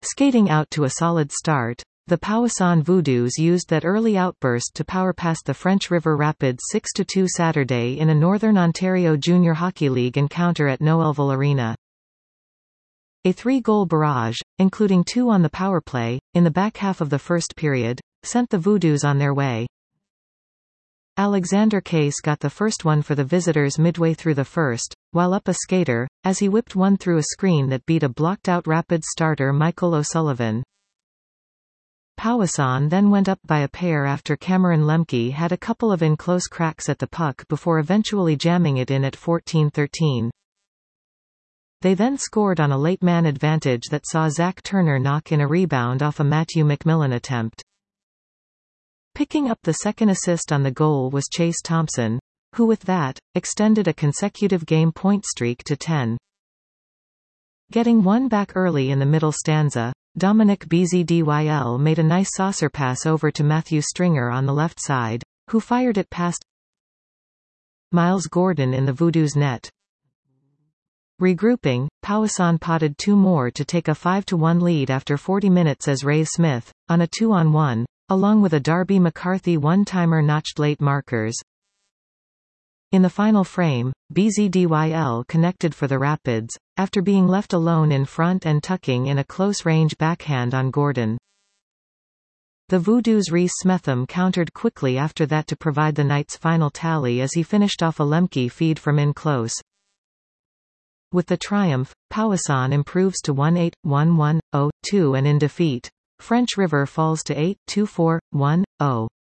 Skating out to a solid start, the Powassan Voodoos used that early outburst to power past the French River Rapids 6-2 Saturday in a Northern Ontario Junior Hockey League encounter at Noëlville Arena. A 3-goal barrage, including 2 on the power play, in the back half of the first period, sent the Voodoos on their way. Alexander Case got the first one for the visitors midway through the first, while up a skater, as he whipped one through a screen that beat a blocked-out Rapids starter Michael O'Sullivan. Powassan then went up by a pair after Cameron Lemke had a couple of in-close cracks at the puck before eventually jamming it in at 14-13. They then scored on a late man advantage that saw Zach Turner knock in a rebound off a Matthew McMillan attempt. Picking up the second assist on the goal was Chase Thompson, who with that, extended a consecutive game point streak to 10. Getting one back early in the middle stanza, Dominic Bzdyl made a nice saucer pass over to Matthew Stringer on the left side, who fired it past Miles Gordon in the Voodoos' net. Regrouping, Powassan potted 2 more to take a 5-1 lead after 40 minutes as Ray Smith, on a 2-on-1, along with a Darby McCarthy one-timer notched late markers. In the final frame, Bzdyl connected for the Rapids, after being left alone in front and tucking in a close-range backhand on Gordon. The Voodoos' Reese Smetham countered quickly after that to provide the night's final tally as he finished off a Lemke feed from in close. With the triumph, Powassan improves to 1-8, 1-1, 0-2 and in defeat, French River falls to 8-2-4, 1-0.